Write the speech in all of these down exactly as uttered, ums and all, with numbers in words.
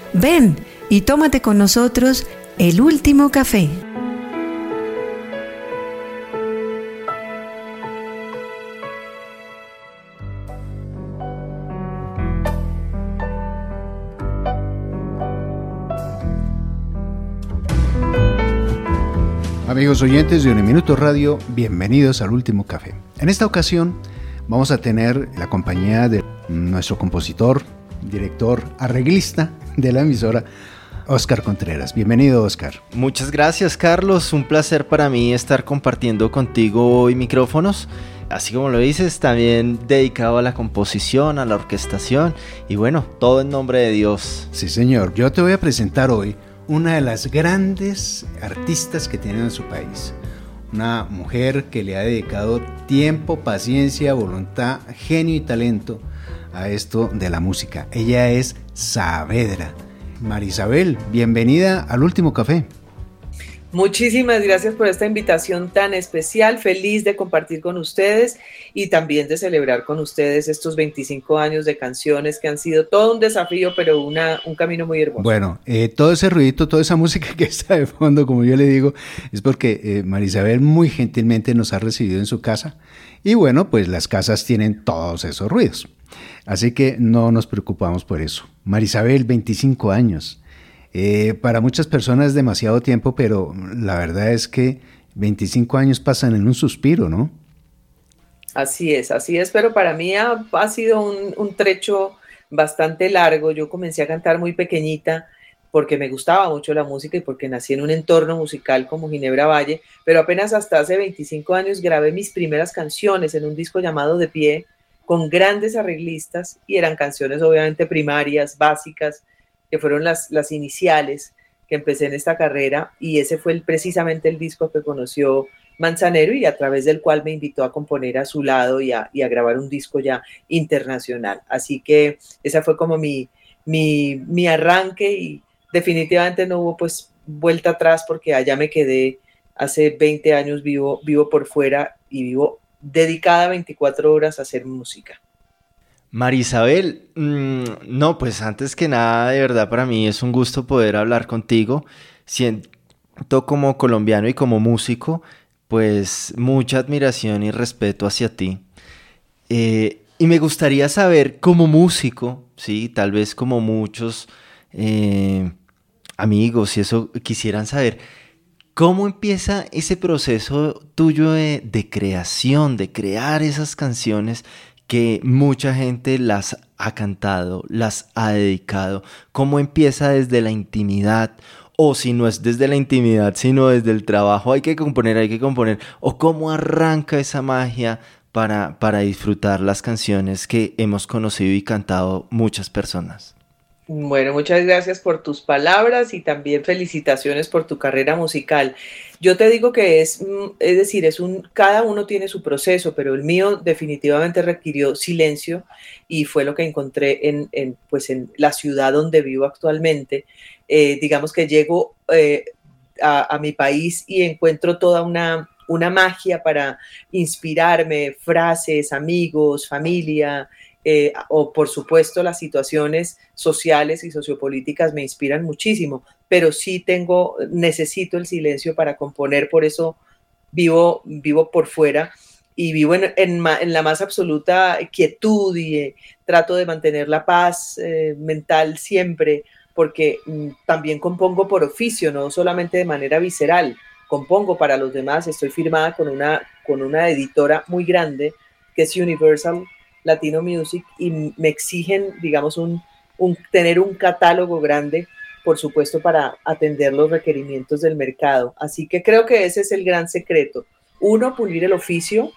Ven y tómate con nosotros el último café. Amigos oyentes de Uniminuto Radio, bienvenidos al Último Café. En esta ocasión vamos a tener la compañía de nuestro compositor, director, arreglista de la emisora, Óscar Contreras. Bienvenido, Óscar. Muchas gracias, Carlos. Un placer para mí estar compartiendo contigo hoy micrófonos. Así como lo dices, también dedicado a la composición, a la orquestación y bueno, todo en nombre de Dios. Sí, señor. Yo te voy a presentar hoy una de las grandes artistas que tiene en su país. Una mujer que le ha dedicado tiempo, paciencia, voluntad, genio y talento a esto de la música. Ella es Saavedra. Marisabel, bienvenida al Último Café. Muchísimas gracias por esta invitación tan especial, feliz de compartir con ustedes y también de celebrar con ustedes estos veinticinco años de canciones que han sido todo un desafío, pero una, un camino muy hermoso. Bueno, eh, todo ese ruidito, toda esa música que está de fondo, como yo le digo, es porque eh, Marisabel muy gentilmente nos ha recibido en su casa y bueno, pues las casas tienen todos esos ruidos, así que no nos preocupamos por eso. Marisabel, veinticinco años. Eh, para muchas personas es demasiado tiempo, pero la verdad es que veinticinco años pasan en un suspiro, ¿no? Así es, así es, pero para mí ha, ha sido un, un trecho bastante largo. Yo comencé a cantar muy pequeñita porque me gustaba mucho la música y porque nací en un entorno musical como Ginebra Valle, pero apenas hasta hace veinticinco años grabé mis primeras canciones en un disco llamado De Pie, con grandes arreglistas, y eran canciones obviamente primarias, básicas, que fueron las, las iniciales que empecé en esta carrera, y ese fue el, precisamente el disco que conoció Manzanero y a través del cual me invitó a componer a su lado y a, y a grabar un disco ya internacional. Así que esa fue como mi, mi, mi arranque y definitivamente no hubo pues vuelta atrás porque allá me quedé hace veinte años, vivo, vivo por fuera y vivo dedicada veinticuatro horas a hacer música. Marisabel, mmm, no, pues antes que nada, de verdad para mí es un gusto poder hablar contigo. Siento como colombiano y como músico, pues mucha admiración y respeto hacia ti. Eh, y me gustaría saber, como músico, sí, tal vez como muchos eh, amigos y eso quisieran saber, ¿cómo empieza ese proceso tuyo de, de creación, de crear esas canciones que mucha gente las ha cantado, las ha dedicado? ¿Cómo empieza desde la intimidad? O si no es desde la intimidad, sino desde el trabajo, hay que componer, hay que componer. ¿O cómo arranca esa magia para, para disfrutar las canciones que hemos conocido y cantado muchas personas? Bueno, muchas gracias por tus palabras y también felicitaciones por tu carrera musical. Yo te digo que es, es decir, es un, cada uno tiene su proceso, pero el mío definitivamente requirió silencio y fue lo que encontré en, en, pues en la ciudad donde vivo actualmente. Eh, digamos que llego eh, a, a mi país y encuentro toda una, una magia para inspirarme, frases, amigos, familia. Eh, o por supuesto las situaciones sociales y sociopolíticas me inspiran muchísimo, pero sí tengo, necesito el silencio para componer, por eso vivo, vivo por fuera y vivo en, en, en la más absoluta quietud y eh, trato de mantener la paz eh, mental siempre, porque mm, también compongo por oficio, no solamente de manera visceral, compongo para los demás. Estoy firmada con una, con una editora muy grande que es Universal Latino Music y me exigen, digamos, un, un, tener un catálogo grande, por supuesto, para atender los requerimientos del mercado. Así que creo que ese es el gran secreto. Uno, pulir el oficio.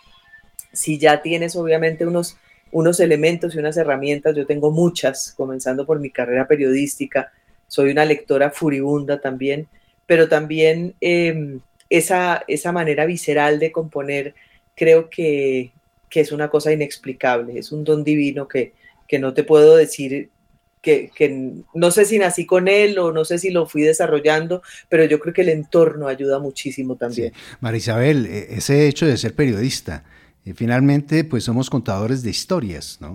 Si ya tienes, obviamente, unos, unos elementos y unas herramientas, yo tengo muchas, comenzando por mi carrera periodística. Soy una lectora furibunda también, pero también eh, esa, esa manera visceral de componer, creo que que es una cosa inexplicable, es un don divino que, que no te puedo decir, que, que no sé si nací con él o no sé si lo fui desarrollando, pero yo creo que el entorno ayuda muchísimo también. Sí. Marisabel, ese hecho de ser periodista, finalmente pues somos contadores de historias, ¿no?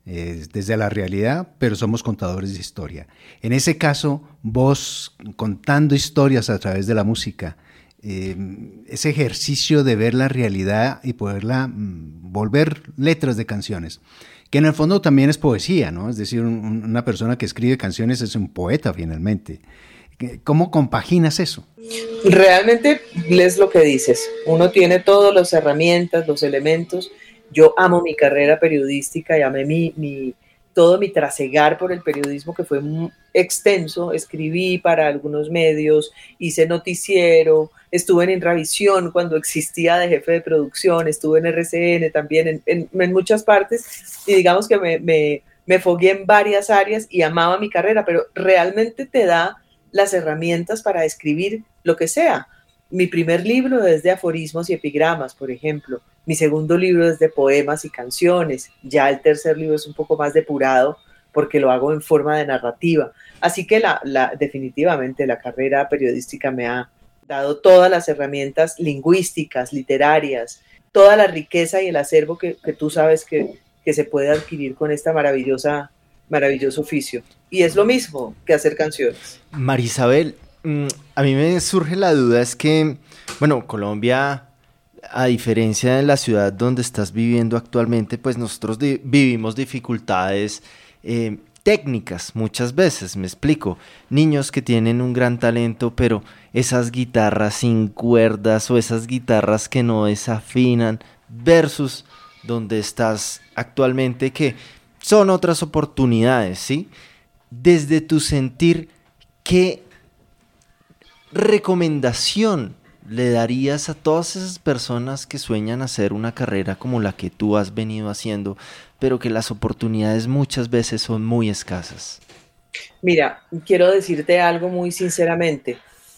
eh, desde la realidad, pero somos contadores de historia. En ese caso, vos contando historias a través de la música, eh, ese ejercicio de ver la realidad y poderla mm, volver letras de canciones, que en el fondo también es poesía, ¿no? Es decir, un, una persona que escribe canciones es un poeta finalmente. ¿Cómo compaginas eso? Realmente es lo que dices. Uno tiene todas las herramientas, los elementos. Yo amo mi carrera periodística y amé mi, mi, todo mi trasegar por el periodismo, que fue muy extenso. Escribí para algunos medios, hice noticiero, estuve en Intravisión cuando existía de jefe de producción, estuve en R C N también, en, en, en muchas partes, y digamos que me, me, me fogué en varias áreas y amaba mi carrera, pero realmente te da las herramientas para escribir lo que sea. Mi primer libro es de aforismos y epigramas, por ejemplo. Mi segundo libro es de poemas y canciones. Ya el tercer libro es un poco más depurado porque lo hago en forma de narrativa. Así que la, la, definitivamente la carrera periodística me ha dado todas las herramientas lingüísticas, literarias, toda la riqueza y el acervo que, que tú sabes que, que se puede adquirir con esta maravillosa maravilloso oficio. Y es lo mismo que hacer canciones. Marisabel, a mí me surge la duda, es que, bueno, Colombia, a diferencia de la ciudad donde estás viviendo actualmente, pues nosotros di- vivimos dificultades eh, técnicas muchas veces, me explico. Niños que tienen un gran talento, pero esas guitarras sin cuerdas o esas guitarras que no desafinan, versus donde estás actualmente, que son otras oportunidades, ¿sí? Desde tu sentir, ¿qué recomendación le darías a todas esas personas que sueñan hacer una carrera como la que tú has venido haciendo, pero que las oportunidades muchas veces son muy escasas? Mira, quiero decirte algo muy sinceramente.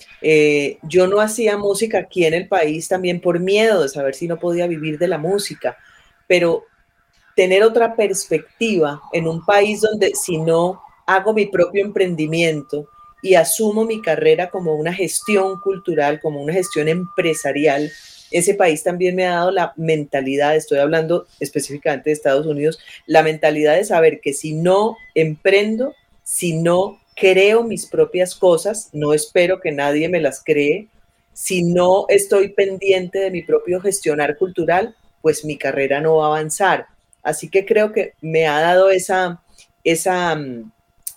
Eh, yo no hacía música aquí en el país también por miedo de saber si no podía vivir de la música, pero tener otra perspectiva en un país donde si no hago mi propio emprendimiento y asumo mi carrera como una gestión cultural, como una gestión empresarial, ese país también me ha dado la mentalidad, estoy hablando específicamente de Estados Unidos, la mentalidad de saber que si no emprendo, si no creo mis propias cosas, no espero que nadie me las cree, si no estoy pendiente de mi propio gestionar cultural, pues mi carrera no va a avanzar. Así que creo que me ha dado esa, esa um,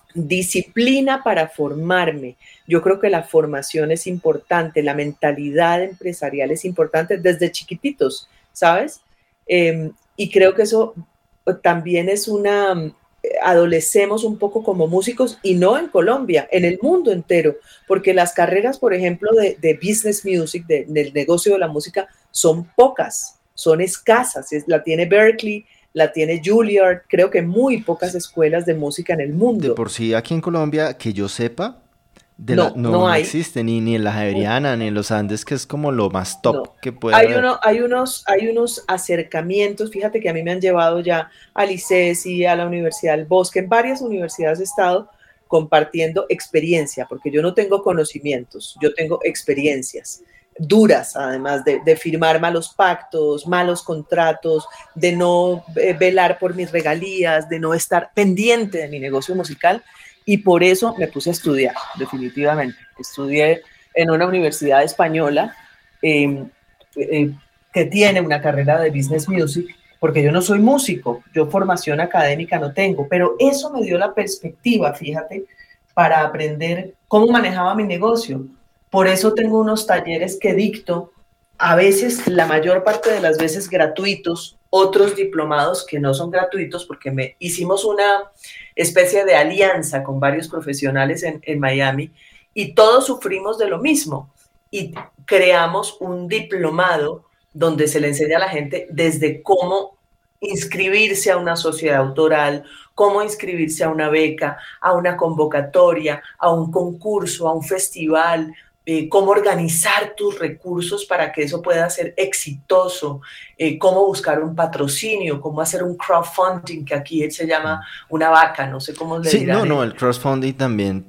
disciplina para formarme. Yo creo que la formación es importante, la mentalidad empresarial es importante desde chiquititos, ¿sabes? Eh, y creo que eso también es una... adolecemos un poco como músicos y no en Colombia, en el mundo entero, porque las carreras, por ejemplo, de, de business music, de, del negocio de la música, son pocas, son escasas. Es, la tiene Berkeley, la tiene Juilliard, creo que muy pocas escuelas de música en el mundo. De por sí, aquí en Colombia, que yo sepa, de no, la, no, no, no hay. existe, ni, ni en la Javeriana, ni en los Andes, que es como lo más top No. que puede hay haber. Uno, hay, unos, hay unos acercamientos, fíjate que a mí me han llevado ya al ICESI, a la Universidad del Bosque, en varias universidades he estado compartiendo experiencia, porque yo no tengo conocimientos, yo tengo experiencias duras, además de, de firmar malos pactos, malos contratos, de no eh, velar por mis regalías, de no estar pendiente de mi negocio musical, y por eso me puse a estudiar, definitivamente. Estudié en una universidad española eh, eh, que tiene una carrera de business music, porque yo no soy músico, yo formación académica no tengo, pero eso me dio la perspectiva, fíjate, para aprender cómo manejaba mi negocio. Por eso tengo unos talleres que dicto, a veces, la mayor parte de las veces gratuitos, otros diplomados que no son gratuitos, porque me, hicimos una especie de alianza con varios profesionales en, en Miami y todos sufrimos de lo mismo y creamos un diplomado donde se le enseña a la gente desde cómo inscribirse a una sociedad autoral, cómo inscribirse a una beca, a una convocatoria, a un concurso, a un festival, eh, cómo organizar tus recursos para que eso pueda ser exitoso, eh, cómo buscar un patrocinio, cómo hacer un crowdfunding, que aquí se llama una vaca, no sé cómo le sí, dirán. No, no, el crowdfunding también,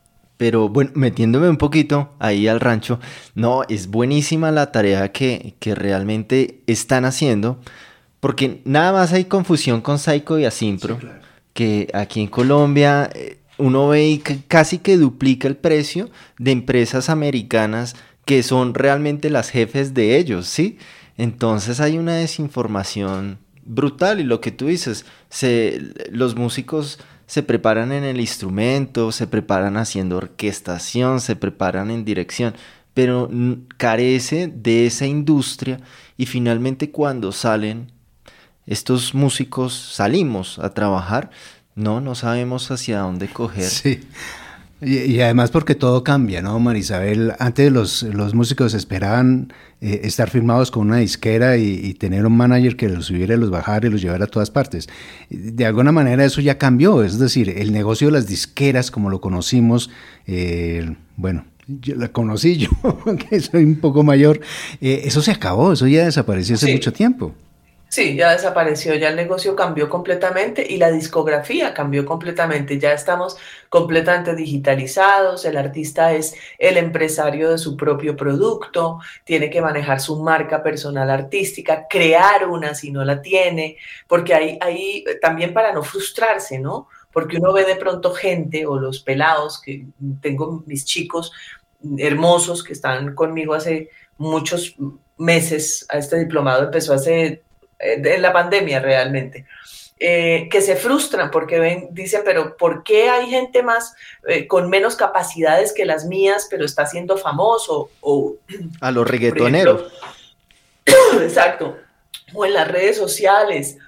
pero bueno, metiéndome un poquito ahí al rancho, no, es buenísima la tarea que, que realmente están haciendo, porque nada más hay confusión con Psycho y Asimpro, sí, claro, que aquí en Colombia uno ve y casi que duplica el precio de empresas americanas que son realmente las jefes de ellos, ¿sí? Entonces hay una desinformación brutal y lo que tú dices, se, los músicos se preparan en el instrumento, se preparan haciendo orquestación, se preparan en dirección, pero carece de esa industria y finalmente cuando salen estos músicos, salimos a trabajar, no, no sabemos hacia dónde coger. Sí. Y, y además porque todo cambia, ¿no, Marisabel? Antes los, los músicos esperaban eh, estar firmados con una disquera y, y tener un manager que los subiera y los bajara y los llevara a todas partes. De alguna manera eso ya cambió, es decir, el negocio de las disqueras como lo conocimos, eh, bueno, yo la conocí yo, que soy un poco mayor, eh, eso se acabó, eso ya desapareció hace sí. mucho tiempo. Sí, ya desapareció, ya el negocio cambió completamente y la discografía cambió completamente, ya estamos completamente digitalizados, el artista es el empresario de su propio producto, tiene que manejar su marca personal artística, crear una si no la tiene, porque ahí, ahí también para no frustrarse, ¿no? Porque uno ve de pronto gente o los pelados, que tengo mis chicos hermosos que están conmigo hace muchos meses, a este diplomado empezó hace... en la pandemia realmente, eh, que se frustran porque ven, dicen, pero ¿por qué hay gente más eh, con menos capacidades que las mías, pero está siendo famoso? O, a los reggaetoneros. Ejemplo, exacto, o en las redes sociales.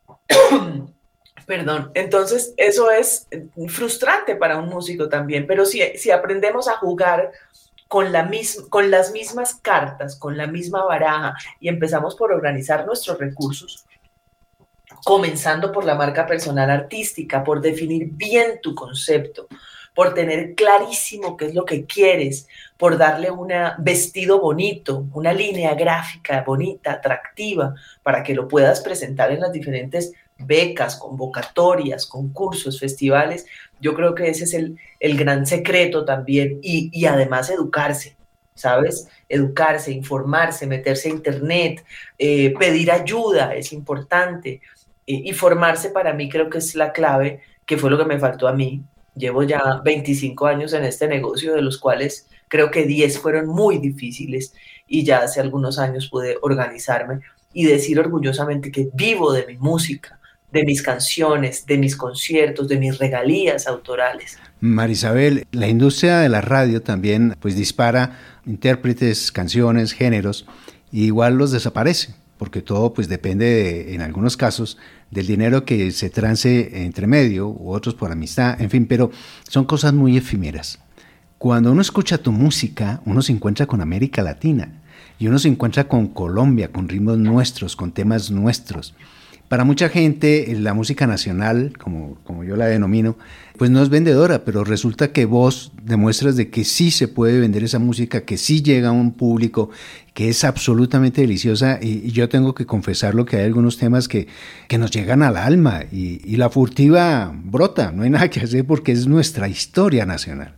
Perdón, entonces eso es frustrante para un músico también, pero si, si aprendemos a jugar Con, la mis, con las mismas cartas, con la misma baraja y empezamos por organizar nuestros recursos, comenzando por la marca personal artística, por definir bien tu concepto, por tener clarísimo qué es lo que quieres, por darle un vestido bonito, una línea gráfica bonita, atractiva, para que lo puedas presentar en las diferentes becas, convocatorias, concursos, festivales. Yo creo que ese es el, el gran secreto también y, y además educarse, ¿sabes? Educarse, informarse, meterse a internet, eh, pedir ayuda es importante eh, y formarse para mí creo que es la clave, que fue lo que me faltó a mí. Llevo ya veinticinco años en este negocio, de los cuales creo que diez fueron muy difíciles y ya hace algunos años pude organizarme y decir orgullosamente que vivo de mi música, de mis canciones, de mis conciertos, de mis regalías autorales. Marisabel, la industria de la radio también pues dispara intérpretes, canciones, géneros, y igual los desaparece, porque todo pues depende de, en algunos casos, del dinero que se trance entre medio, u otros por amistad, en fin, pero son cosas muy efímeras. Cuando uno escucha tu música, uno se encuentra con América Latina, y uno se encuentra con Colombia, con ritmos nuestros, con temas nuestros. Para mucha gente la música nacional, como, como yo la denomino, pues no es vendedora, pero resulta que vos demuestras de que sí se puede vender esa música, que sí llega a un público, que es absolutamente deliciosa y, y yo tengo que confesarlo que hay algunos temas que, que nos llegan al alma y, y la furtiva brota, no hay nada que hacer porque es nuestra historia nacional.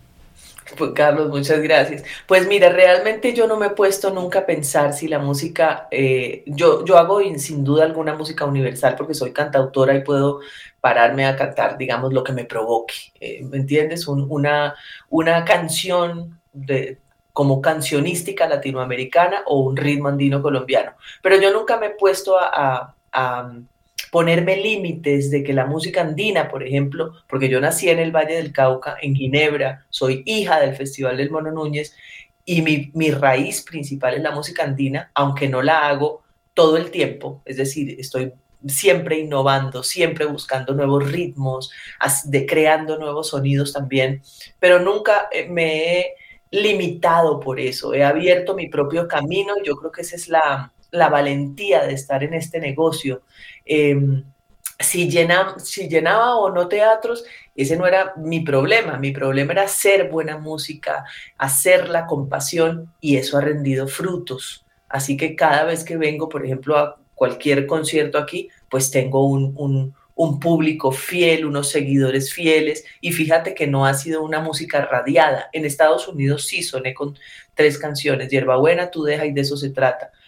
Pues Carlos, muchas gracias. Pues mira, realmente yo no me he puesto nunca a pensar si la música, eh, yo, yo hago sin duda alguna música universal porque soy cantautora y puedo pararme a cantar, digamos, lo que me provoque, eh, ¿me entiendes? Un, una, una canción de, como cancionística latinoamericana o un ritmo andino colombiano, pero yo nunca me he puesto a... a, a ponerme límites de que la música andina, por ejemplo, porque yo nací en el Valle del Cauca, en Ginebra, soy hija del Festival del Mono Núñez y mi, mi raíz principal es la música andina, aunque no la hago todo el tiempo, es decir, estoy siempre innovando, siempre buscando nuevos ritmos, de, creando nuevos sonidos también, pero nunca me he limitado por eso, he abierto mi propio camino y yo creo que esa es la... la valentía de estar en este negocio. Eh, si, llena, si llenaba o no teatros, ese no era mi problema. Mi problema era hacer buena música, hacerla con pasión y eso ha rendido frutos. Así que cada vez que vengo, por ejemplo, a cualquier concierto aquí, pues tengo un, un, un público fiel, unos seguidores fieles y fíjate que no ha sido una música radiada. En Estados Unidos sí soné con tres canciones, Hierbabuena, Tú Deja y De Eso Se Trata.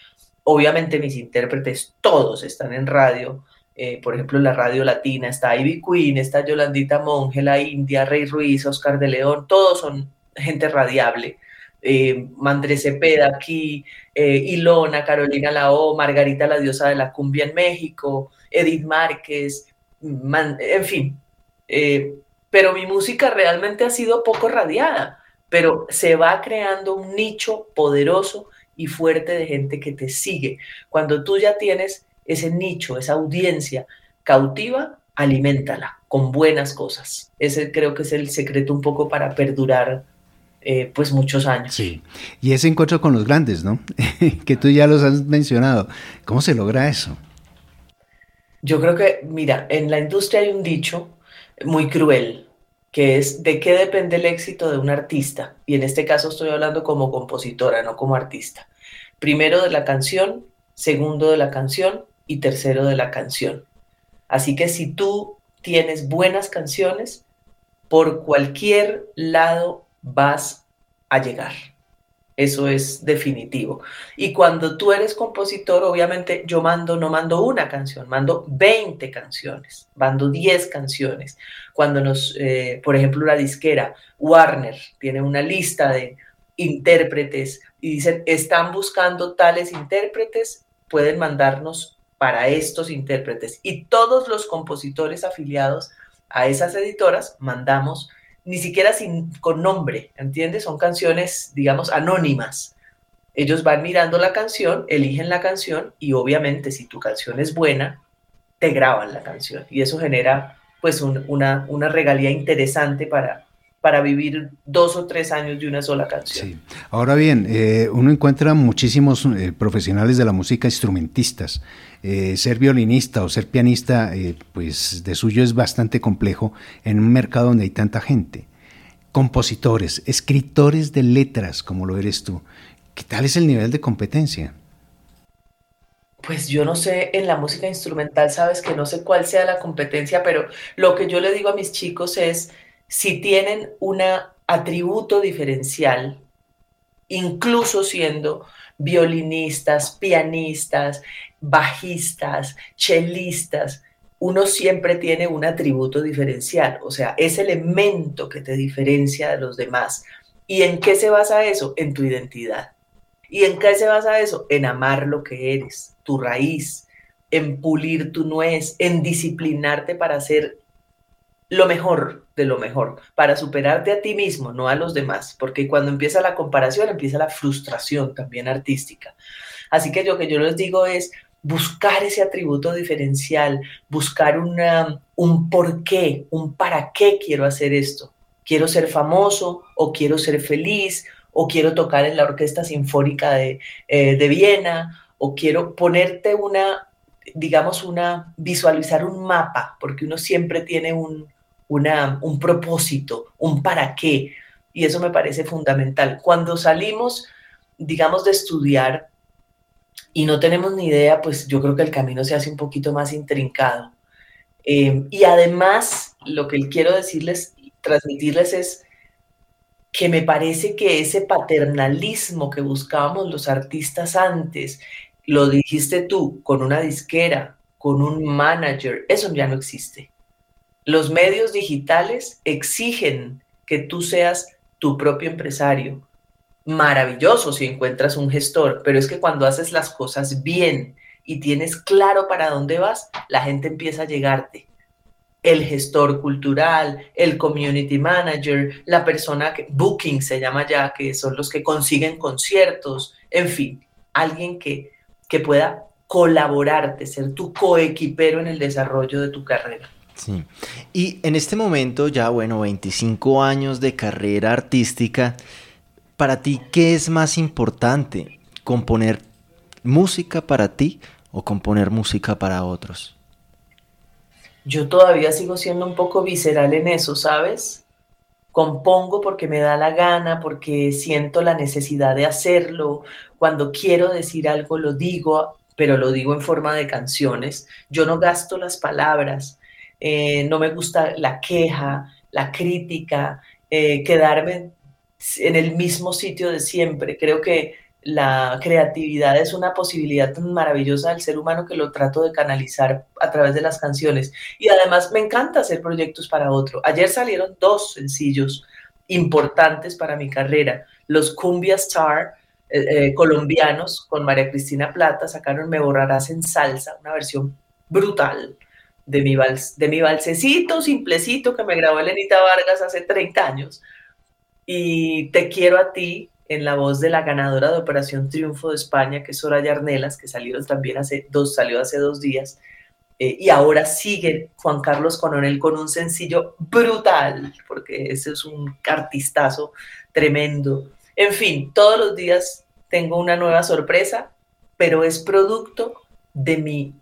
obviamente mis intérpretes todos están en radio. Eh, por ejemplo, en la radio latina está Ivy Queen, está Yolandita Monge, La India, Rey Ruiz, Oscar de León, todos son gente radiable. Eh, Mandré Cepeda aquí, eh, Ilona, Carolina Lao, Margarita la diosa de la cumbia en México, Edith Márquez, man, en fin. Eh, pero mi música realmente ha sido poco radiada, pero se va creando un nicho poderoso y fuerte de gente que te sigue. Cuando tú ya tienes ese nicho, esa audiencia cautiva, aliméntala con buenas cosas. Ese creo que es el secreto un poco para perdurar eh, pues muchos años. Sí, y ese encuentro con los grandes, ¿no? Que tú ya los has mencionado. ¿Cómo se logra eso? Yo creo que, mira, en la industria hay un dicho muy cruel, que es ¿de qué depende el éxito de un artista? Y en este caso estoy hablando como compositora, no como artista. Primero de la canción, segundo de la canción y tercero de la canción. Así que si tú tienes buenas canciones, por cualquier lado vas a llegar. Eso es definitivo. Y cuando tú eres compositor, obviamente yo mando, no mando una canción, mando veinte canciones, mando diez canciones. Cuando nos, eh, por ejemplo, la disquera Warner tiene una lista de intérpretes y dicen, están buscando tales intérpretes, pueden mandarnos para estos intérpretes. Y todos los compositores afiliados a esas editoras mandamos, ni siquiera sin, con nombre, ¿entiendes? Son canciones, digamos, anónimas. Ellos van mirando la canción, eligen la canción y obviamente si tu canción es buena, te graban la canción. Y eso genera pues un, una, una regalía interesante para, para vivir dos o tres años de una sola canción. Sí. Ahora bien, eh, uno encuentra muchísimos eh, profesionales de la música instrumentistas. Eh, ser violinista o ser pianista, eh, pues de suyo es bastante complejo en un mercado donde hay tanta gente. Compositores, escritores de letras, como lo eres tú. ¿Qué tal es el nivel de competencia? Pues yo no sé, en la música instrumental, sabes que no sé cuál sea la competencia, pero lo que yo le digo a mis chicos es, si tienen un atributo diferencial, incluso siendo violinistas, pianistas, bajistas, chelistas, uno siempre tiene un atributo diferencial, o sea, ese elemento que te diferencia de los demás. ¿Y en qué se basa eso? En tu identidad. ¿Y en qué se basa eso? En amar lo que eres, tu raíz, en pulir tu nuez, en disciplinarte para hacer lo mejor de lo mejor, para superarte a ti mismo, no a los demás, porque cuando empieza la comparación, empieza la frustración también artística. Así que lo que yo les digo es buscar ese atributo diferencial, buscar una, un por qué, un para qué quiero hacer esto. ¿Quiero ser famoso o quiero ser feliz o quiero tocar en la Orquesta Sinfónica de, eh, de Viena o quiero ponerte una, digamos, una, visualizar un mapa, porque uno siempre tiene un, una, un propósito, un para qué, y eso me parece fundamental. Cuando salimos, digamos, de estudiar y no tenemos ni idea, pues yo creo que el camino se hace un poquito más intrincado. Eh, y además, lo que quiero decirles, transmitirles es que me parece que ese paternalismo que buscábamos los artistas antes, lo dijiste tú, con una disquera, con un manager, eso ya no existe. Los medios digitales exigen que tú seas tu propio empresario. Maravilloso si encuentras un gestor, pero es que cuando haces las cosas bien y tienes claro para dónde vas, la gente empieza a llegarte. El gestor cultural, el community manager, la persona que, booking se llama ya, que son los que consiguen conciertos, en fin, alguien que, que pueda colaborarte, ser tu coequipero en el desarrollo de tu carrera. Sí, y en este momento ya, bueno, veinticinco años de carrera artística, para ti, ¿qué es más importante? ¿Componer música para ti o componer música para otros? Yo todavía sigo siendo un poco visceral en eso, ¿sabes? Compongo porque me da la gana, porque siento la necesidad de hacerlo. Cuando quiero decir algo lo digo, pero lo digo en forma de canciones. Yo no gasto las palabras, eh, no me gusta la queja, la crítica, eh, quedarme en el mismo sitio de siempre. Creo que la creatividad es una posibilidad tan maravillosa del ser humano que lo trato de canalizar a través de las canciones. Y además me encanta hacer proyectos para otro. Ayer salieron dos sencillos importantes para mi carrera. Los Cumbia Star eh, eh, colombianos con María Cristina Plata sacaron Me Borrarás en Salsa, una versión brutal de mi, vals, de mi valsecito simplecito que me grabó Elenita Vargas hace treinta años. Y Te Quiero a Ti, en la voz de la ganadora de Operación Triunfo de España, que es Soraya Arnelas, que salieron también hace dos, salió hace dos días. Eh, y ahora sigue Juan Carlos Coronel con un sencillo brutal, porque ese es un artistazo tremendo. En fin, todos los días tengo una nueva sorpresa, pero es producto de mi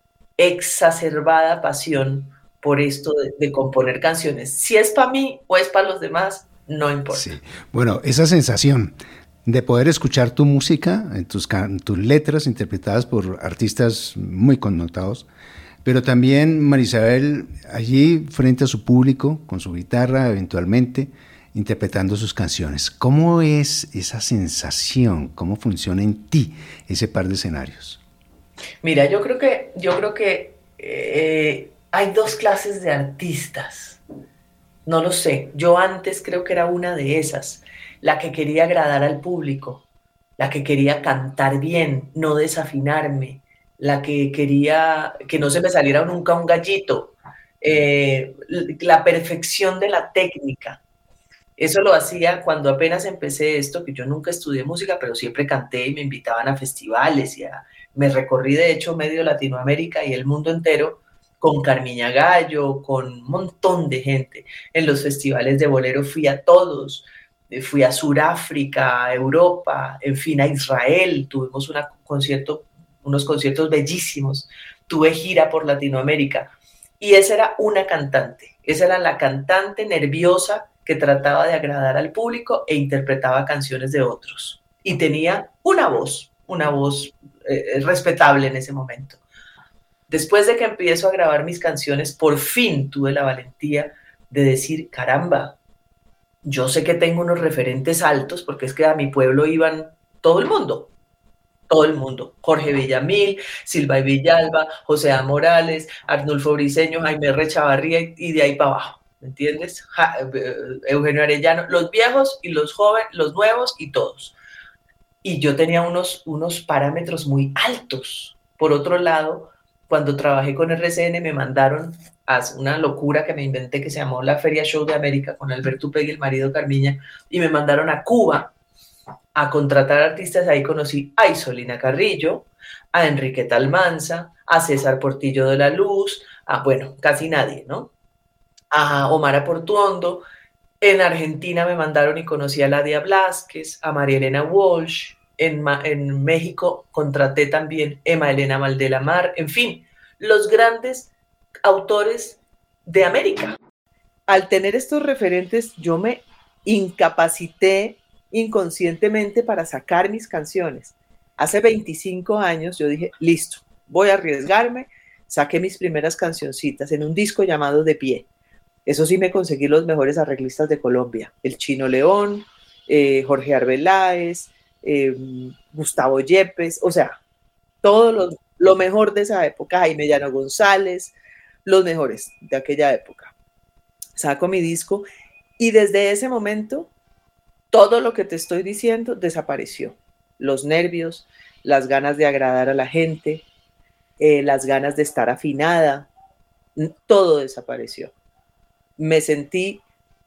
exacerbada pasión por esto de, de componer canciones. Si es para mí o es para los demás, no importa. Sí. Bueno, esa sensación de poder escuchar tu música, tus, tus letras interpretadas por artistas muy connotados, pero también Marisabel allí frente a su público, con su guitarra eventualmente, interpretando sus canciones. ¿Cómo es esa sensación? ¿Cómo funciona en ti ese par de escenarios? Mira, yo creo que, yo creo que eh, hay dos clases de artistas. No lo sé. Yo antes creo que era una de esas, la que quería agradar al público, la que quería cantar bien, no desafinarme, la que quería que no se me saliera nunca un gallito, eh, la perfección de la técnica. Eso lo hacía cuando apenas empecé esto, que yo nunca estudié música, pero siempre canté y me invitaban a festivales y a, me recorrí de hecho medio Latinoamérica y el mundo entero con Carmiña Gallo, con un montón de gente. En los festivales de bolero fui a todos, fui a Sudáfrica, a Europa, en fin, a Israel, tuvimos una concierto, unos conciertos bellísimos, tuve gira por Latinoamérica y esa era una cantante, esa era la cantante nerviosa que trataba de agradar al público e interpretaba canciones de otros. Y tenía una voz, una voz eh, respetable en ese momento. Después de que empiezo a grabar mis canciones, por fin tuve la valentía de decir, caramba, yo sé que tengo unos referentes altos, porque es que a mi pueblo iban todo el mundo, todo el mundo. Jorge Villamil, Silva y Villalba, José A. Morales, Arnulfo Briceño, Jaime R. Chavarría y de ahí para abajo. ¿Me entiendes? Ja, Eugenio Arellano, los viejos y los jóvenes, los nuevos y todos. Y yo tenía unos, unos parámetros muy altos. Por otro lado, cuando trabajé con R C N me mandaron a una locura que me inventé que se llamó la Feria Show de América con Alberto Upegui, el marido Carmiña, y me mandaron a Cuba a contratar artistas. Ahí conocí a Isolina Carrillo, a Enriqueta Almanza, a César Portillo de la Luz, a, bueno, casi nadie, ¿no? A Omar Portuondo. En Argentina me mandaron y conocí a Ladia Blasquez, a María Elena Walsh. En, en México contraté también a Emma Elena Valdelamar. En fin, los grandes autores de América. Al tener estos referentes, yo me incapacité inconscientemente para sacar mis canciones. Hace veinticinco años yo dije, listo, voy a arriesgarme. Saqué mis primeras cancioncitas en un disco llamado De Pie. Eso sí, me conseguí los mejores arreglistas de Colombia, el Chino León, eh, Jorge Arbeláez, eh, Gustavo Yepes, o sea, todo lo, lo mejor de esa época, Jaime Llano González, los mejores de aquella época. Saco mi disco y desde ese momento todo lo que te estoy diciendo desapareció. Los nervios, las ganas de agradar a la gente, eh, las ganas de estar afinada, todo desapareció. Me sentí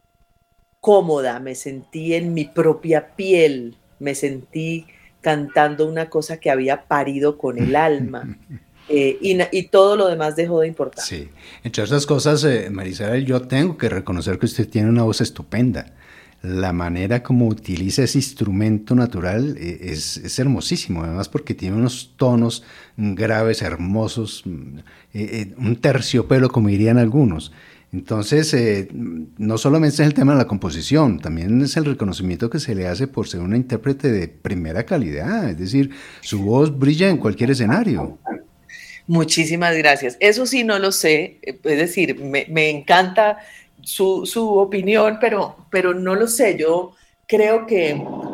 cómoda, me sentí en mi propia piel, me sentí cantando una cosa que había parido con el alma, eh, y, y todo lo demás dejó de importar. Sí, entre otras cosas, eh, Marisabel, yo tengo que reconocer que usted tiene una voz estupenda. La manera como utiliza ese instrumento natural eh, es, es hermosísimo, además porque tiene unos tonos graves, hermosos, eh, eh, un terciopelo, como dirían algunos. Entonces, eh, no solamente es el tema de la composición, también es el reconocimiento que se le hace por ser una intérprete de primera calidad, es decir, su voz brilla en cualquier escenario. Muchísimas gracias. Eso sí no lo sé, es decir, me, me encanta su, su opinión, pero, pero no lo sé. Yo creo que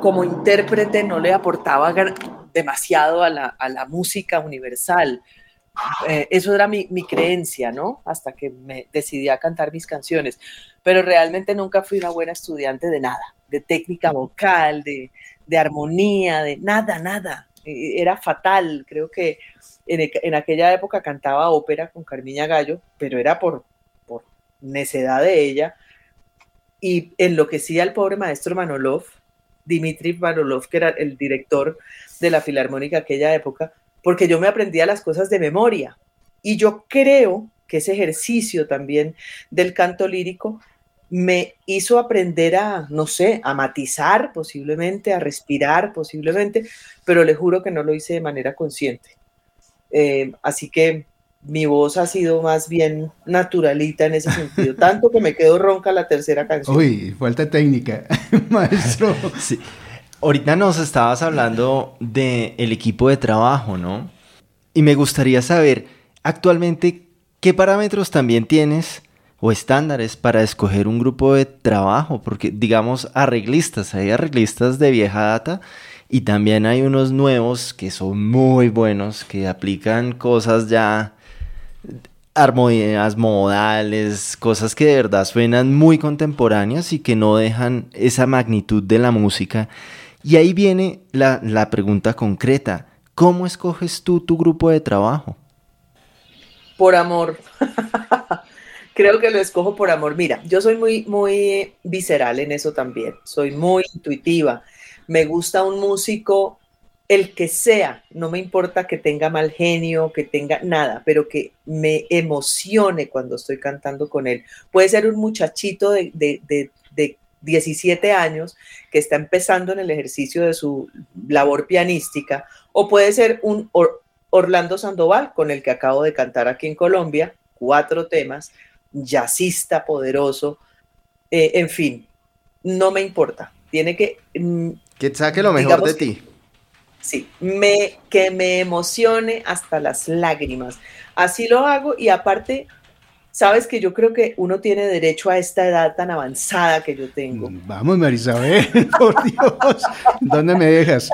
como intérprete no le aportaba demasiado a la, a la música universal. Eh, eso era mi, mi creencia, ¿no? Hasta que me decidí a cantar mis canciones. Pero realmente nunca fui una buena estudiante de nada, de técnica vocal, de, de armonía, de nada, nada. Era fatal. Creo que en, en aquella época cantaba ópera con Carmiña Gallo, pero era por, por necedad de ella. Y enloquecía al pobre maestro Manolov, Dmitri Manolov, que era el director de la Filarmónica aquella época, porque yo me aprendía las cosas de memoria. Y yo creo que ese ejercicio también del canto lírico me hizo aprender a, no sé, a matizar posiblemente, a respirar posiblemente, pero le juro que no lo hice de manera consciente. Eh, así que mi voz ha sido más bien naturalita en ese sentido, tanto que me quedo ronca la tercera canción. Uy, falta técnica, maestro. Sí. Ahorita nos estabas hablando del equipo de trabajo, ¿no? Y me gustaría saber, actualmente, ¿qué parámetros también tienes o estándares para escoger un grupo de trabajo? Porque, digamos, arreglistas, hay arreglistas de vieja data y también hay unos nuevos que son muy buenos, que aplican cosas ya, armonías modales, cosas que de verdad suenan muy contemporáneas y que no dejan esa magnitud de la música. Y ahí viene la, la pregunta concreta. ¿Cómo escoges tú tu grupo de trabajo? Por amor. Creo que lo escojo por amor. Mira, yo soy muy, muy visceral en eso también. Soy muy intuitiva. Me gusta un músico, el que sea. No me importa que tenga mal genio, que tenga nada, pero que me emocione cuando estoy cantando con él. Puede ser un muchachito de, de, de, de diecisiete años que está empezando en el ejercicio de su labor pianística, o puede ser un Or- Orlando Sandoval, con el que acabo de cantar aquí en Colombia, cuatro temas, jazzista poderoso, eh, en fin, no me importa, tiene que... Mm, que saque lo mejor de ti. Sí, me, que me emocione hasta las lágrimas, así lo hago. Y aparte, sabes que yo creo que uno tiene derecho a esta edad tan avanzada que yo tengo. Vamos, Marisabel, por Dios, ¿dónde me dejas?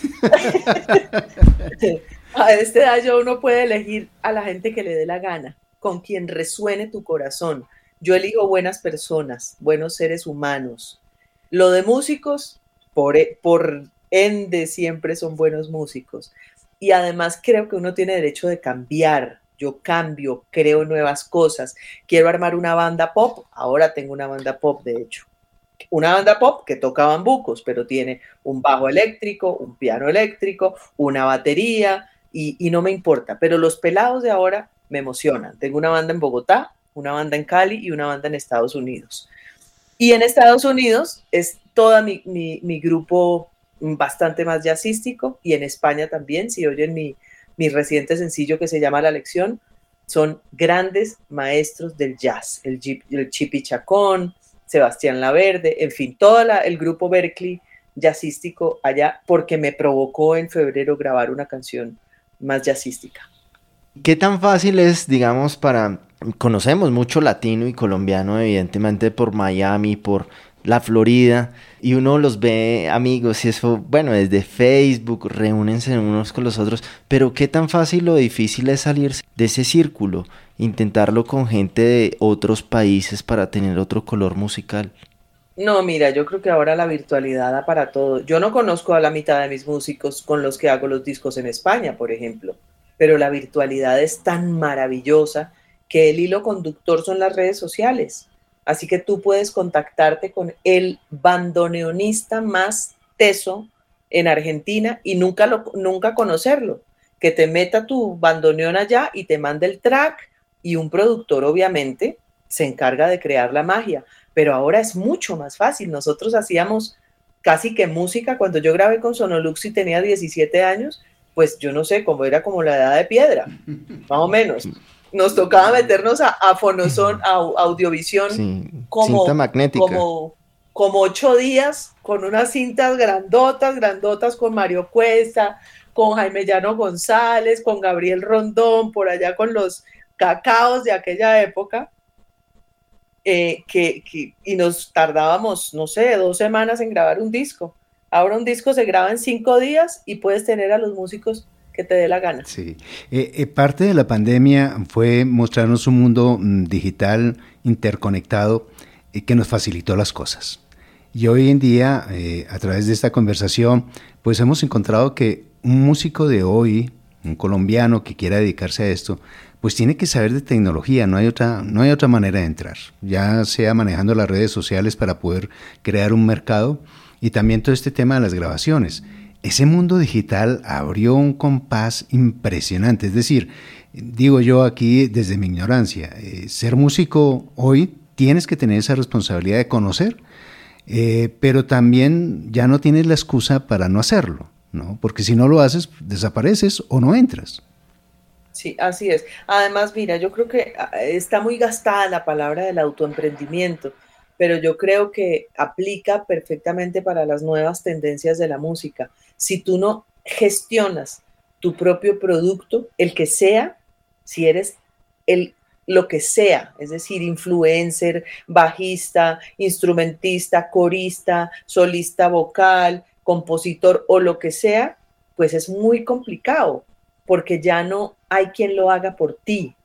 A esta edad ya uno puede elegir a la gente que le dé la gana, con quien resuene tu corazón. Yo elijo buenas personas, buenos seres humanos. Lo de músicos, por, por ende, siempre son buenos músicos. Y además creo que uno tiene derecho de cambiar. Yo cambio, creo nuevas cosas. Quiero armar una banda pop, ahora tengo una banda pop, de hecho. Una banda pop que toca bambucos, pero tiene un bajo eléctrico, un piano eléctrico, una batería, y, y no me importa. Pero los pelados de ahora me emocionan. Tengo una banda en Bogotá, una banda en Cali y una banda en Estados Unidos. Y en Estados Unidos es todo mi, mi, mi grupo bastante más jazzístico, y en España también, si oyen mi mi reciente sencillo que se llama La Lección, son grandes maestros del jazz, el, el Chipi Chacón, Sebastián Laverde, en fin, todo la, el grupo Berkeley jazzístico allá, porque me provocó en febrero grabar una canción más jazzística. ¿Qué tan fácil es, digamos, para... Conocemos mucho latino y colombiano, evidentemente, por Miami, por la Florida, y uno los ve amigos y eso, bueno, desde Facebook, reúnense unos con los otros, pero ¿qué tan fácil o difícil es salirse de ese círculo? Intentarlo con gente de otros países para tener otro color musical. No, mira, yo creo que ahora la virtualidad da para todo. Yo no conozco a la mitad de mis músicos con los que hago los discos en España, por ejemplo, pero la virtualidad es tan maravillosa que el hilo conductor son las redes sociales. Así que tú puedes contactarte con el bandoneonista más teso en Argentina y nunca, lo, nunca conocerlo. Que te meta tu bandoneón allá y te mande el track, y un productor obviamente se encarga de crear la magia. Pero ahora es mucho más fácil. Nosotros hacíamos casi que música cuando yo grabé con Sonolux y tenía diecisiete años, pues yo no sé, como era como la edad de piedra, más o menos. Nos tocaba meternos a, a Fonoson, a Audiovisión, sí, como, cinta magnética. Como, como ocho días con unas cintas grandotas, grandotas con Mario Cuesta, con Jaime Llano González, con Gabriel Rondón, por allá con los cacaos de aquella época, eh, que, que, y nos tardábamos, no sé, dos semanas en grabar un disco. Ahora un disco se graba en cinco días y puedes tener a los músicos que te dé la gana. Sí, eh, eh, parte de la pandemia fue mostrarnos un mundo mm, digital interconectado eh, que nos facilitó las cosas. Y hoy en día, eh, a través de esta conversación, pues hemos encontrado que un músico de hoy, un colombiano que quiera dedicarse a esto, pues tiene que saber de tecnología, no hay otra, no hay otra manera de entrar, ya sea manejando las redes sociales para poder crear un mercado y también todo este tema de las grabaciones. Ese mundo digital abrió un compás impresionante, es decir, digo yo aquí desde mi ignorancia, eh, ser músico hoy tienes que tener esa responsabilidad de conocer, eh, pero también ya no tienes la excusa para no hacerlo, ¿no? Porque si no lo haces, desapareces o no entras. Sí, así es. Además, mira, yo creo que está muy gastada la palabra del autoemprendimiento, pero yo creo que aplica perfectamente para las nuevas tendencias de la música. Si tú no gestionas tu propio producto, el que sea, si eres el, lo que sea, es decir, influencer, bajista, instrumentista, corista, solista vocal, compositor o lo que sea, pues es muy complicado, porque ya no hay quien lo haga por ti.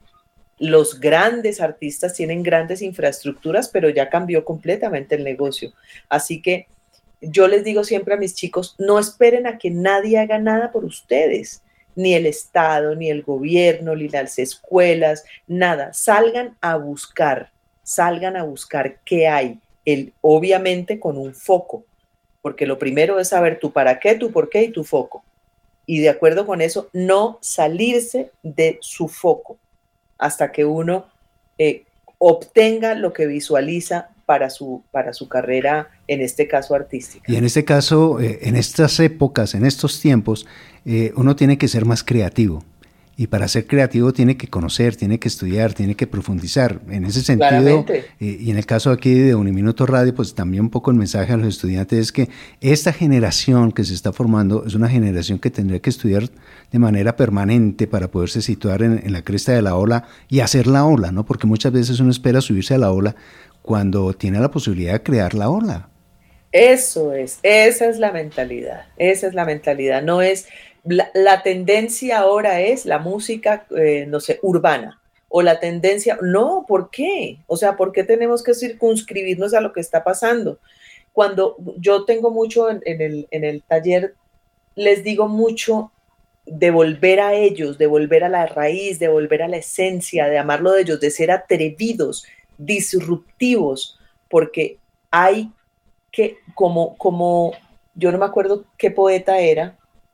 Los grandes artistas tienen grandes infraestructuras, pero ya cambió completamente el negocio. Así que yo les digo siempre a mis chicos, no esperen a que nadie haga nada por ustedes, ni el Estado, ni el gobierno, ni las escuelas, nada. Salgan a buscar, salgan a buscar qué hay, el, obviamente con un foco, porque lo primero es saber tu para qué, tu por qué y tu foco. Y de acuerdo con eso, no salirse de su foco hasta que uno eh, obtenga lo que visualiza para su, para su carrera, en este caso artística. Y en este caso, eh, en estas épocas, en estos tiempos, eh, uno tiene que ser más creativo. Y para ser creativo tiene que conocer, tiene que estudiar, tiene que profundizar. En ese sentido, eh, y en el caso aquí de Uniminuto Radio, pues también un poco el mensaje a los estudiantes es que esta generación que se está formando es una generación que tendría que estudiar de manera permanente para poderse situar en, en la cresta de la ola y hacer la ola, ¿no? Porque muchas veces uno espera subirse a la ola cuando tiene la posibilidad de crear la ola. Eso es, esa es la mentalidad, esa es la mentalidad, no es... La, la tendencia ahora es la música, eh, no sé, urbana, o la tendencia, no, ¿por qué? O sea, ¿por qué tenemos que circunscribirnos a lo que está pasando? Cuando yo tengo mucho en, en, el, en el taller, les digo mucho de volver a ellos, de volver a la raíz, de volver a la esencia, de amarlo de ellos, de ser atrevidos, disruptivos, porque hay que, como, como, yo no me acuerdo qué poeta era,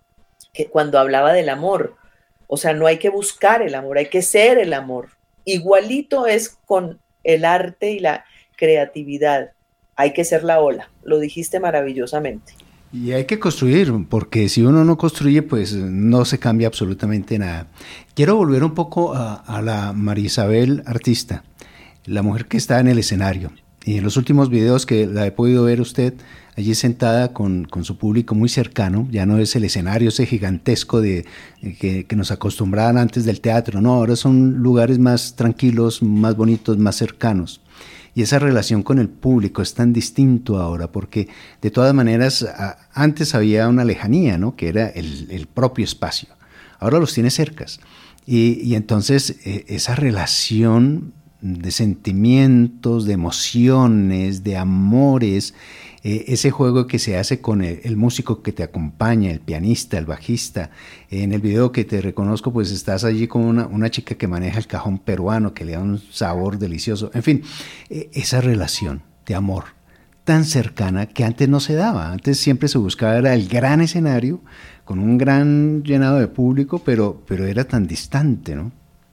que cuando hablaba del amor, o sea, no hay que buscar el amor, hay que ser el amor. Igualito es con el arte y la creatividad, hay que ser la ola, lo dijiste maravillosamente. Y hay que construir, porque si uno no construye, pues no se cambia absolutamente nada. Quiero volver un poco a, a la María Isabel artista, la mujer que está en el escenario. Y en los últimos videos que la he podido ver usted, allí sentada con, con su público muy cercano, ya no es el escenario ese gigantesco de, que, que nos acostumbraban antes del teatro, no, ahora son lugares más tranquilos, más bonitos, más cercanos. Y esa relación con el público es tan distinto ahora, porque de todas maneras a, antes había una lejanía, ¿no? Que era el, el propio espacio. Ahora los tiene cercas. Y, y entonces eh, esa relación de sentimientos, de emociones, de amores, eh, ese juego que se hace con el, el músico que te acompaña, el pianista, el bajista. En el video que te reconozco, pues estás allí con una, una chica que maneja el cajón peruano, que le da un sabor delicioso. En fin, eh, esa relación de amor tan cercana que antes no se daba. Antes siempre se buscaba era el gran escenario, con un gran llenado de público, pero, pero era tan distante, ¿no?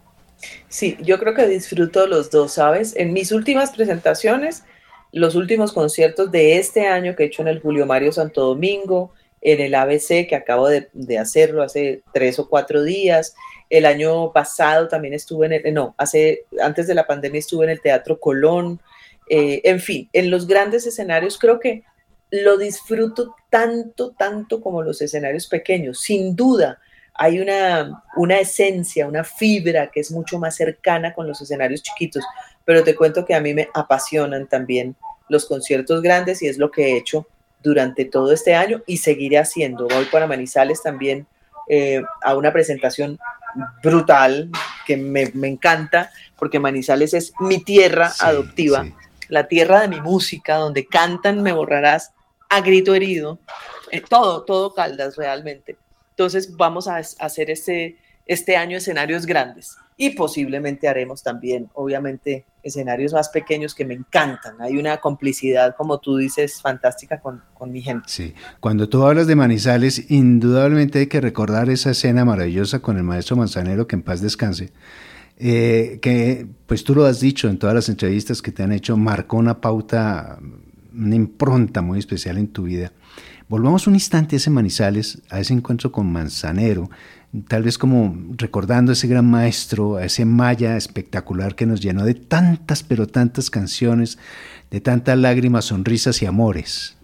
Sí, yo creo que disfruto los dos, ¿sabes? En mis últimas presentaciones, los últimos conciertos de este año que he hecho en el Julio Mario Santo Domingo, en el A B C, que acabo de, de hacerlo hace tres o cuatro días. El año pasado también estuve en el, no, hace, antes de la pandemia estuve en el Teatro Colón. Eh, en fin, en los grandes escenarios creo que lo disfruto tanto, tanto como los escenarios pequeños. Sin duda, hay una, una esencia, una fibra que es mucho más cercana con los escenarios chiquitos, pero te cuento que a mí me apasionan también los conciertos grandes y es lo que he hecho durante todo este año y seguiré haciendo. Voy para Manizales también eh, a una presentación brutal que me, me encanta, porque Manizales es mi tierra sí, adoptiva, sí. La tierra de mi música, donde cantan Me Borrarás a grito herido, eh, todo, todo Caldas realmente. Entonces vamos a, a hacer este, este año escenarios grandes y posiblemente haremos también, obviamente, escenarios más pequeños que me encantan. Hay una complicidad, como tú dices, fantástica con, con mi gente. Sí, cuando tú hablas de Manizales, indudablemente hay que recordar esa escena maravillosa con el maestro Manzanero, que en paz descanse, eh, que pues tú lo has dicho en todas las entrevistas que te han hecho, marcó una pauta, una impronta muy especial en tu vida. Volvamos un instante a ese Manizales, a ese encuentro con Manzanero, tal vez como recordando a ese gran maestro, a ese Maya espectacular que nos llenó de tantas, pero tantas canciones, de tantas lágrimas, sonrisas y amores.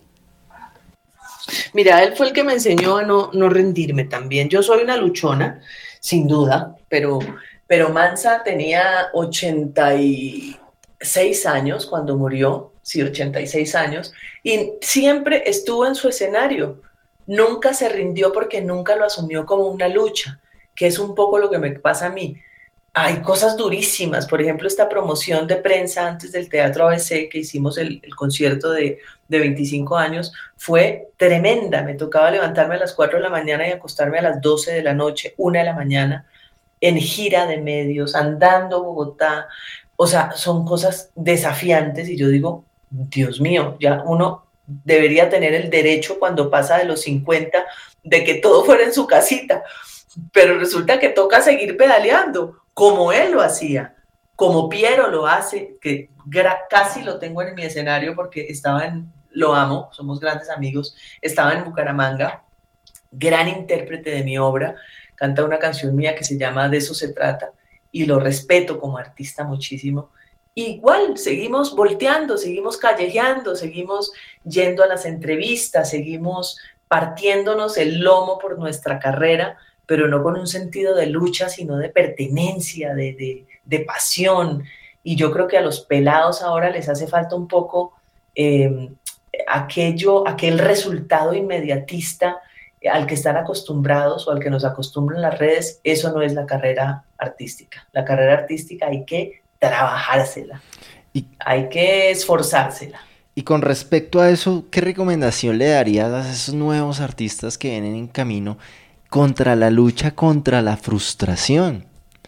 Mira, él fue el que me enseñó a no, no rendirme también. Yo soy una luchona, sin duda, pero, pero Manza tenía ochenta y seis años cuando murió, sí, ochenta y seis años, y siempre estuvo en su escenario. Nunca se rindió porque nunca lo asumió como una lucha, que es un poco lo que me pasa a mí. Hay cosas durísimas, por ejemplo, esta promoción de prensa antes del Teatro A B C, que hicimos el, el concierto de, de veinticinco años, fue tremenda. Me tocaba levantarme a las cuatro de la mañana y acostarme a las doce de la noche, una de la mañana, en gira de medios, andando Bogotá. O sea, son cosas desafiantes y yo digo, Dios mío, ya uno debería tener el derecho cuando pasa de los cincuenta de que todo fuera en su casita, pero resulta que toca seguir pedaleando, como él lo hacía, como Piero lo hace, que casi lo tengo en mi escenario porque estaba en, lo amo, somos grandes amigos, estaba en Bucaramanga, gran intérprete de mi obra, canta una canción mía que se llama De eso se trata, y lo respeto como artista muchísimo. Igual, seguimos volteando, seguimos callejeando, seguimos yendo a las entrevistas, seguimos partiéndonos el lomo por nuestra carrera, pero no con un sentido de lucha, sino de pertenencia, de, de, de pasión. Y yo creo que a los pelados ahora les hace falta un poco eh, aquello, aquel resultado inmediatista al que están acostumbrados o al que nos acostumbran las redes. Eso no es la carrera artística. La carrera artística hay que trabajársela, y, hay que esforzársela. Y con respecto a eso, ¿qué recomendación le darías a esos nuevos artistas que vienen en camino contra la lucha contra la frustración?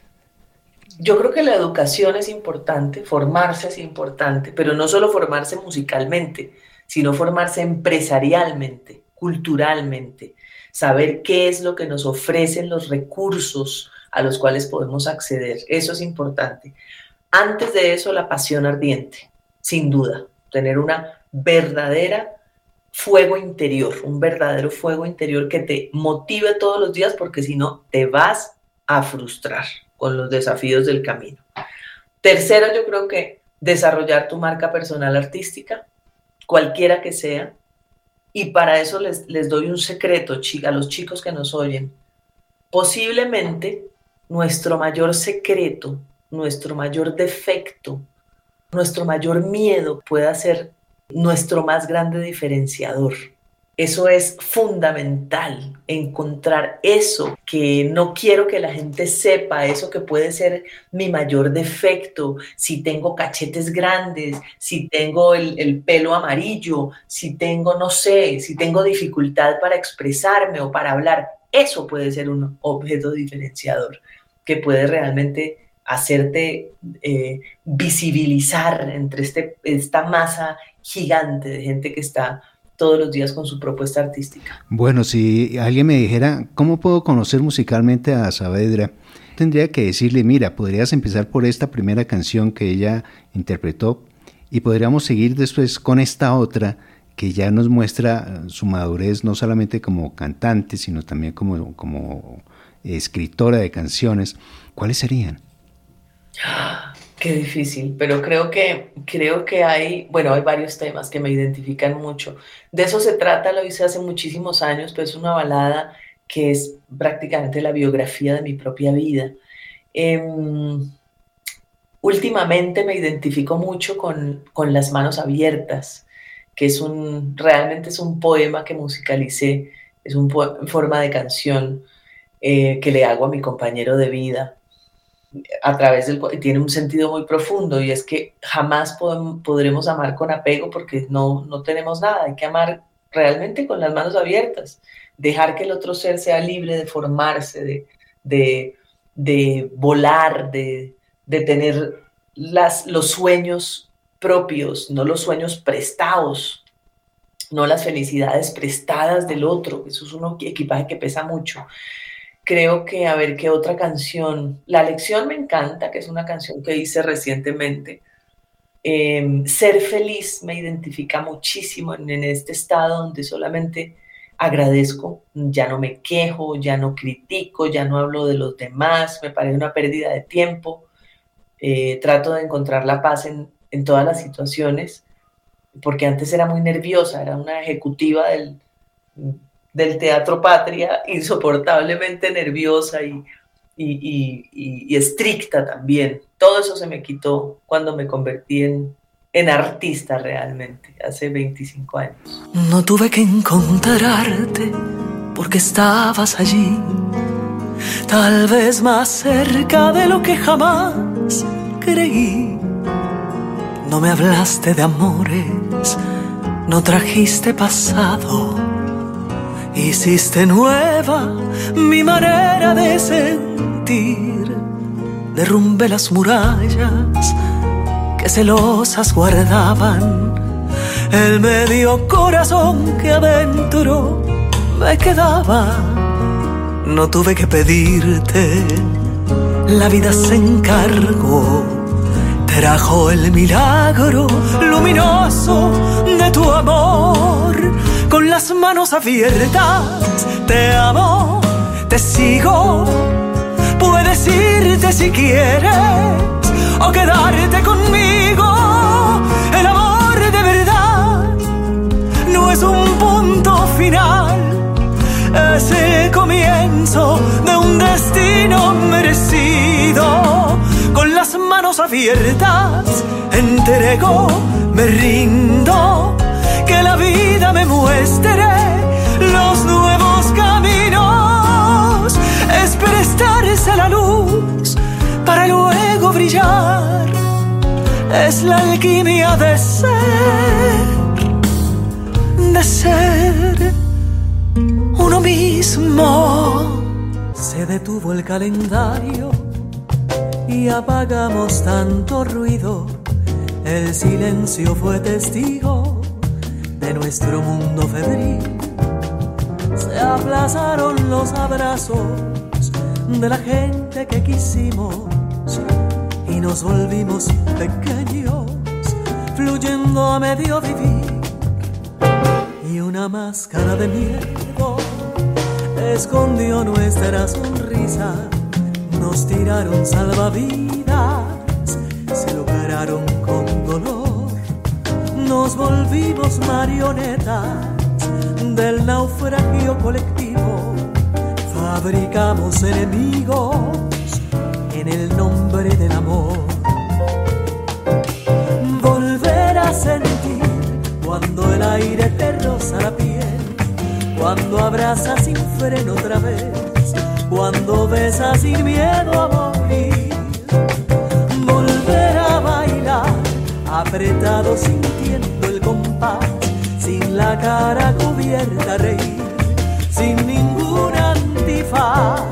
Yo creo que la educación es importante, formarse es importante, pero no solo formarse musicalmente, sino formarse empresarialmente, culturalmente, saber qué es lo que nos ofrecen los recursos a los cuales podemos acceder. Eso es importante. Antes de eso, la pasión ardiente, sin duda, tener una verdadera fuego interior, un verdadero fuego interior que te motive todos los días, porque si no, te vas a frustrar con los desafíos del camino. Tercero, yo creo que desarrollar tu marca personal artística, cualquiera que sea, y para eso les, les doy un secreto a los chicos que nos oyen. Posiblemente nuestro mayor secreto, nuestro mayor defecto, nuestro mayor miedo pueda ser nuestro más grande diferenciador. Eso es fundamental, encontrar eso que no quiero que la gente sepa, eso que puede ser mi mayor defecto, si tengo cachetes grandes, si tengo el, el pelo amarillo, si tengo, no sé, si tengo dificultad para expresarme o para hablar. Eso puede ser un objeto diferenciador que puede realmente hacerte eh, visibilizar entre este, esta masa gigante de gente que está todos los días con su propuesta artística. Bueno, si alguien me dijera, ¿cómo puedo conocer musicalmente a Saavedra? Tendría que decirle, mira, podrías empezar por esta primera canción que ella interpretó y podríamos seguir después con esta otra que ya nos muestra su madurez, no solamente como cantante, sino también como, como escritora de canciones. ¿Cuáles serían? Qué difícil, pero creo que, creo que hay, bueno, hay varios temas que me identifican mucho. De eso se trata, lo hice hace muchísimos años, pero es una balada que es prácticamente la biografía de mi propia vida. Eh, últimamente me identifico mucho con, con Las manos abiertas. que es un, realmente es un poema que musicalicé, es un poema en forma de canción eh, que le hago a mi compañero de vida. A través del, tiene un sentido muy profundo, y es que jamás podemos, podremos amar con apego, porque no, no tenemos nada. Hay que amar realmente con las manos abiertas, dejar que el otro ser sea libre de formarse, de, de, de volar, de, de tener las, los sueños propios, no los sueños prestados, no las felicidades prestadas del otro. Eso es un equipaje que pesa mucho. Creo que, a ver, ¿qué otra canción? La Lección me encanta, que es una canción que hice recientemente. Eh, Ser feliz me identifica muchísimo en, en este estado donde solamente agradezco, ya no me quejo, ya no critico, ya no hablo de los demás, me parece una pérdida de tiempo. Eh, trato de encontrar la paz en, en todas las situaciones, porque antes era muy nerviosa, era una ejecutiva del... del Teatro Patria, insoportablemente nerviosa y, y, y, y, y estricta también. Todo eso se me quitó cuando me convertí en, en artista realmente, hace veinticinco años. No tuve que encontrarte porque estabas allí, tal vez más cerca de lo que jamás creí. No me hablaste de amores, no trajiste pasado, hiciste nueva mi manera de sentir. Derrumbé las murallas que celosas guardaban el medio corazón que adentro me quedaba. No tuve que pedirte, la vida se encargó, trajo el milagro luminoso de tu amor. Con las manos abiertas te amo, te sigo. Puedes irte si quieres o quedarte conmigo. El amor de verdad no es un punto final, es el comienzo de un destino merecido. Con las manos abiertas entrego, me rindo, que la vida me muestre los nuevos caminos. Es prestarse la luz para luego brillar, es la alquimia de ser, de ser uno mismo. Se detuvo el calendario y apagamos tanto ruido, el silencio fue testigo de nuestro mundo febril. Se aplazaron los abrazos de la gente que quisimos y nos volvimos pequeños, fluyendo a medio vivir. Y una máscara de miedo escondió nuestra sonrisa. Nos tiraron salvavidas, se lograron con dolor. Nos volvimos marionetas del naufragio colectivo. Fabricamos enemigos en el nombre del amor. Volver a sentir cuando el aire te roza la piel, cuando abrazas sin freno otra vez, cuando besas sin miedo a morir. Volver a bailar apretado sintiendo el compás, sin la cara cubierta reír, sin ningún antifaz.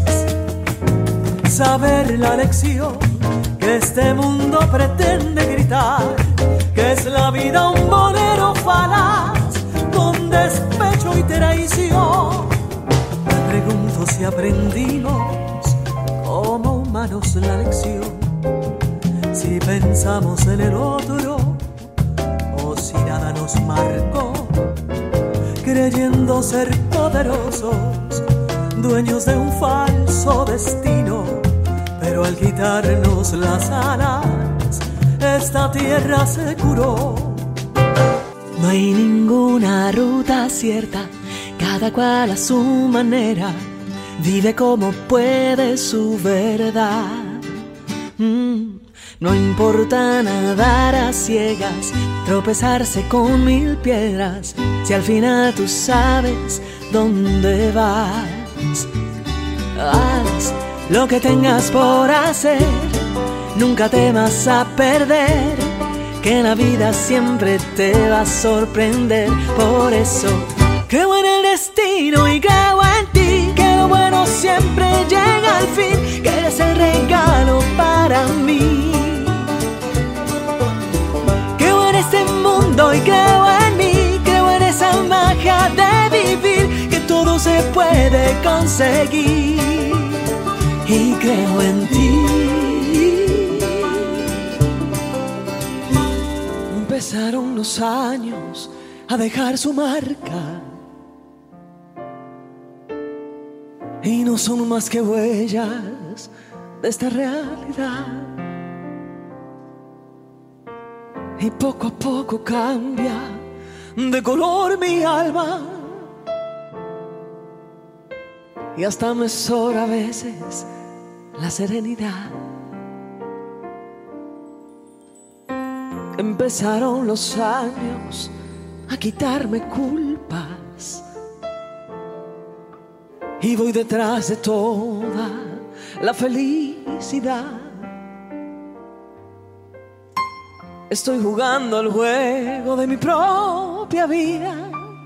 Saber la lección que este mundo pretende gritar, que es la vida un bolero falaz con despecho y traición. Me pregunto si aprendimos como humanos la lección, si pensamos en el otro o si nada nos marcó, creyendo ser poderosos, dueños de un falso destino. Pero al quitarnos las alas, esta tierra se curó. No hay ninguna ruta cierta, cada cual a su manera vive como puede su verdad. Mm. No importa nadar a ciegas, tropezarse con mil piedras, si al final tú sabes dónde vas. Haz lo que tengas por hacer, nunca temas a perder, que la vida siempre te va a sorprender. Por eso creo en el destino y creo en ti, que lo bueno siempre llega al fin, que eres el regalo para mí. Creo en este mundo y creo en mí, creo en esa magia de vivir, que todo se puede conseguir, y creo en ti. Empezaron los años a dejar su marca, y no son más que huellas de esta realidad. Y poco a poco cambia de color mi alma, y hasta me sobra a veces la serenidad. Empezaron los años a quitarme culpas, y voy detrás de toda la felicidad. Estoy jugando al juego de mi propia vida,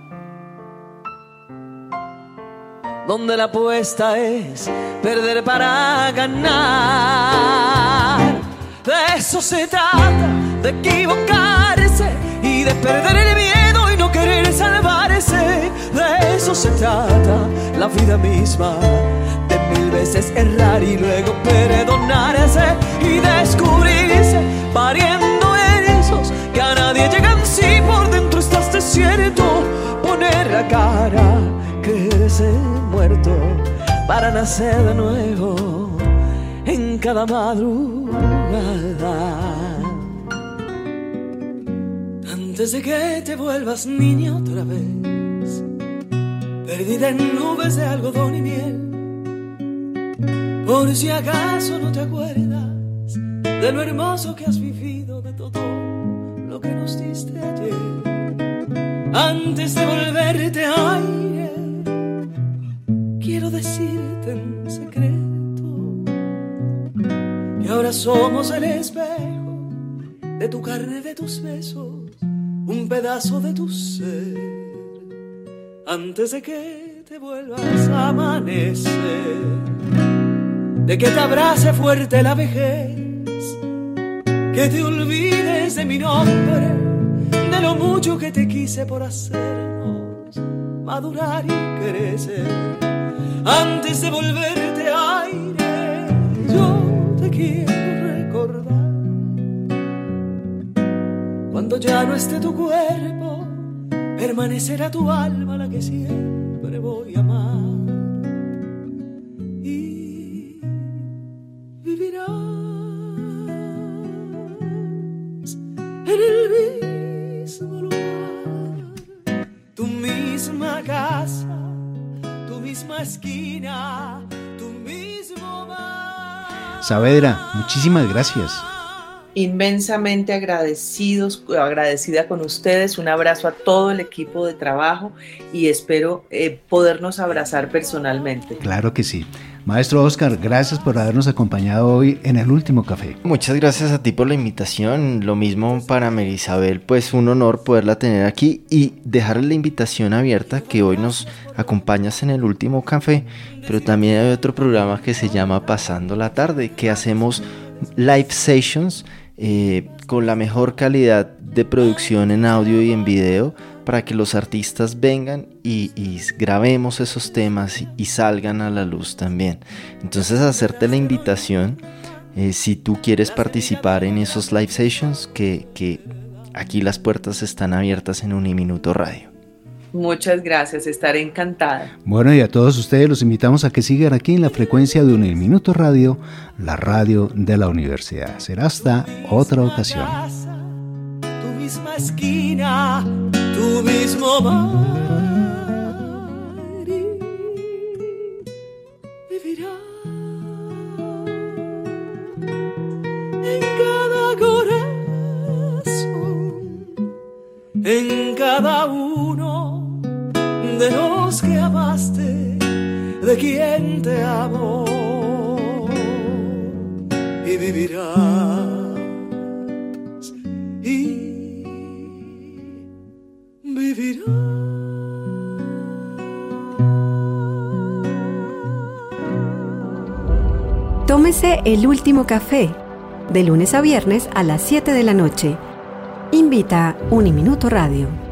donde la apuesta es perder para ganar. De eso se trata, de equivocarse y de perder el miedo y no querer salvarse. De eso se trata la vida misma, de mil veces errar y luego perdonarse y descubrirse pariendo erizos que a nadie llegan si por dentro estás desierto. Poner la cara, creerse muerto para nacer de nuevo en cada madrugada. Antes de que te vuelvas niña otra vez, perdida en nubes de algodón y miel, por si acaso no te acuerdas de lo hermoso que has vivido, de todo lo que nos diste ayer. Antes de volverte aire, quiero decirte en secreto que ahora somos el espejo de tu carne, de tus besos, un pedazo de tu ser. Antes de que te vuelvas a amanecer, de que te abrace fuerte la vejez, que te olvides de mi nombre, de lo mucho que te quise por hacernos madurar y crecer. Antes de volverte aire, yo te quiero recordar. Cuando ya no esté tu cuerpo, permanecerá tu alma, la que siempre voy a amar. Y vivirás en el mismo lugar, tu misma casa, tu misma esquina, tu mismo mar. Saavedra, muchísimas gracias. Inmensamente agradecidos, agradecida con ustedes. Un abrazo a todo el equipo de trabajo y espero eh, podernos abrazar personalmente. Claro que sí. Maestro Oscar, gracias por habernos acompañado hoy en El Último Café. Muchas gracias a ti por la invitación. Lo mismo para María Isabel, pues un honor poderla tener aquí y dejarle la invitación abierta, que hoy nos acompañas en El Último Café, pero también hay otro programa que se llama Pasando la Tarde, que hacemos live sessions eh, con la mejor calidad de producción en audio y en video, para que los artistas vengan y, y grabemos esos temas y, y salgan a la luz también. Entonces, hacerte la invitación, eh, si tú quieres participar en esos live sessions, que, que aquí las puertas están abiertas en Uniminuto Radio. Muchas gracias, estaré encantada. Bueno, y a todos ustedes los invitamos a que sigan aquí en la frecuencia de Uniminuto Radio, la radio de la universidad. Será hasta otra ocasión. Tu misma esquina, tu mismo mar, y vivirás en cada de los que amaste, de quien te amó, y vivirás, y vivirás. Tómese el último café, de lunes a viernes a las siete de la noche. Invita Uniminuto Radio.